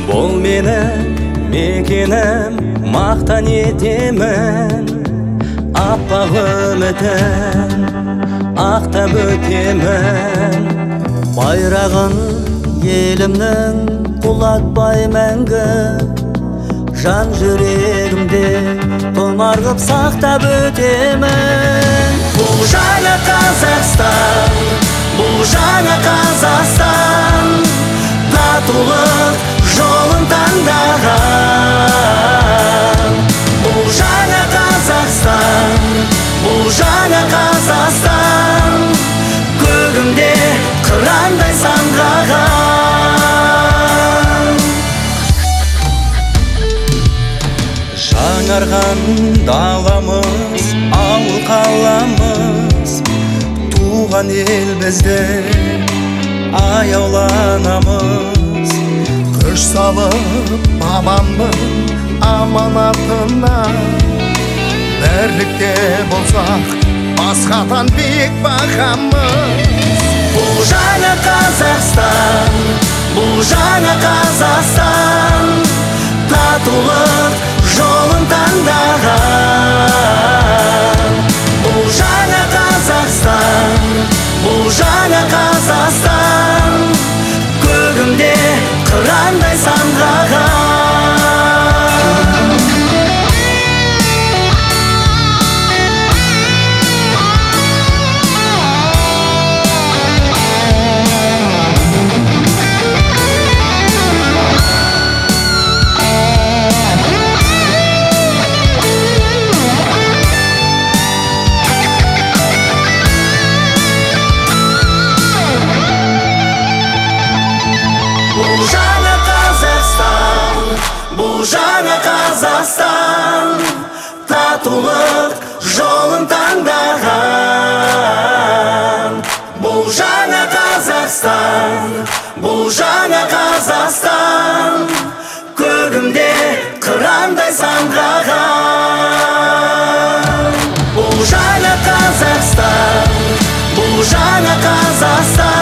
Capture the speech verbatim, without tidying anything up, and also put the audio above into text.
Бұл менің мекенім, мақтан етемін, аппақ үмітін ақтап өтемін. Байрағын елімнің құлатпай мәңгі, жан жүрегімде тұмар қып сақтап өтемін. Бұл жаңа Қазақстан, бұл жаңа Қазақстан, татулық жолын таңдаған. Бұл жаңа Қазақстан, бұл жаңа Қазақстан, көгімде қырандай самғаған. Жаңарған даламыз, ауыл қаламыз, туған ел біздің аяуланамыз. Күш салып бабамның аманатына, бірлікте болсақ басқадан биік бағамыз. Бұл жаңа Қазақстан, бұл жаңа Қазақстан, татулық жолын таңдаған. Бұл жаңа Қазақстан, бұл жаңа Қазақстан, көгімде қырандай самғаған. Бұл жаңа Қазақстан, бұл жаңа Қазақстан, татулық жолын таңдаған. Бұл жаңа Қазақстан, бұл жаңа Қазақстан, көгімде қырандай самғаған. Бұл жаңа Қазақстан, бұл жаңа Қазақстан,